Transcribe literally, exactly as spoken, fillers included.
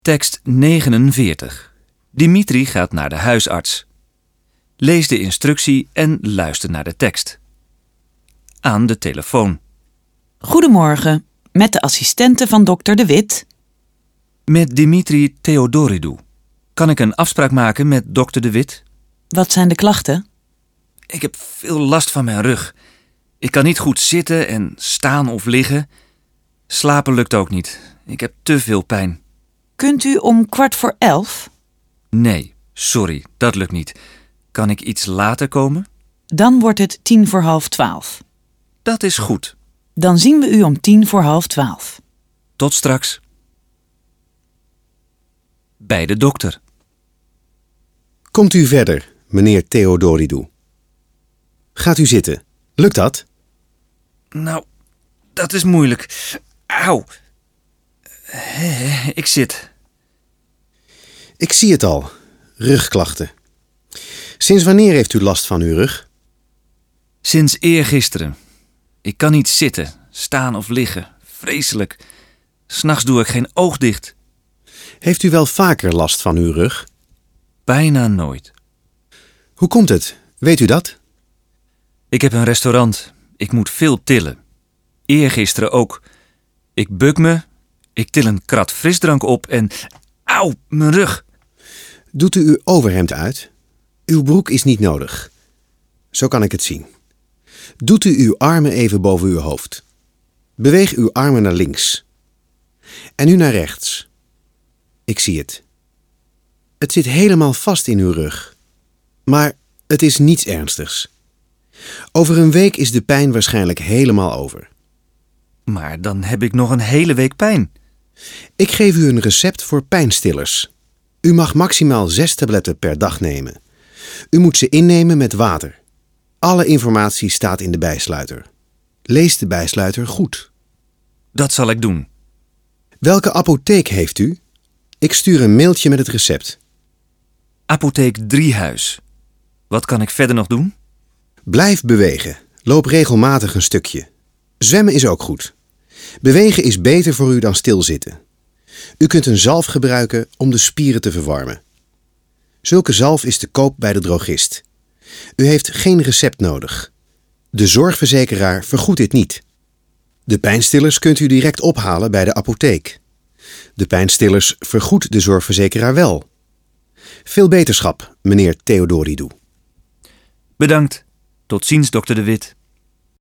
Tekst negenenveertig. Dimitri gaat naar de huisarts. Lees de instructie en luister naar de tekst. Aan de telefoon. Goedemorgen, met de assistente van dokter De Wit. Met Dimitri Theodoridou. Kan ik een afspraak maken met dokter De Wit? Wat zijn de klachten? Ik heb veel last van mijn rug. Ik kan niet goed zitten en staan of liggen. Slapen lukt ook niet. Ik heb te veel pijn. Kunt u om kwart voor elf? Nee, sorry, dat lukt niet. Kan ik iets later komen? Dan wordt het tien voor half twaalf. Dat is goed. Dan zien we u om tien voor half twaalf. Tot straks. Bij de dokter. Komt u verder, meneer Theodoridou. Gaat u zitten. Lukt dat? Nou, dat is moeilijk. Auw. Ik zit. Ik zie het al. Rugklachten. Sinds wanneer heeft u last van uw rug? Sinds eergisteren. Ik kan niet zitten, staan of liggen. Vreselijk. 'S Nachts doe ik geen oog dicht. Heeft u wel vaker last van uw rug? Bijna nooit. Hoe komt het? Weet u dat? Ik heb een restaurant. Ik moet veel tillen. Eergisteren ook. Ik buk me. Ik til een krat frisdrank op en... Auw, mijn rug. Doet u uw overhemd uit? Uw broek is niet nodig. Zo kan ik het zien. Doet u uw armen even boven uw hoofd. Beweeg uw armen naar links. En nu naar rechts. Ik zie het. Het zit helemaal vast in uw rug. Maar het is niets ernstigs. Over een week is de pijn waarschijnlijk helemaal over. Maar dan heb ik nog een hele week pijn. Ik geef u een recept voor pijnstillers. U mag maximaal zes tabletten per dag nemen. U moet ze innemen met water. Alle informatie staat in de bijsluiter. Lees de bijsluiter goed. Dat zal ik doen. Welke apotheek heeft u? Ik stuur een mailtje met het recept. Apotheek Driehuis. Wat kan ik verder nog doen? Blijf bewegen. Loop regelmatig een stukje. Zwemmen is ook goed. Bewegen is beter voor u dan stilzitten. U kunt een zalf gebruiken om de spieren te verwarmen. Zulke zalf is te koop bij de drogist. U heeft geen recept nodig. De zorgverzekeraar vergoedt dit niet. De pijnstillers kunt u direct ophalen bij de apotheek. De pijnstillers vergoedt de zorgverzekeraar wel. Veel beterschap, meneer Theodoridou. Bedankt. Tot ziens, dokter De Wit.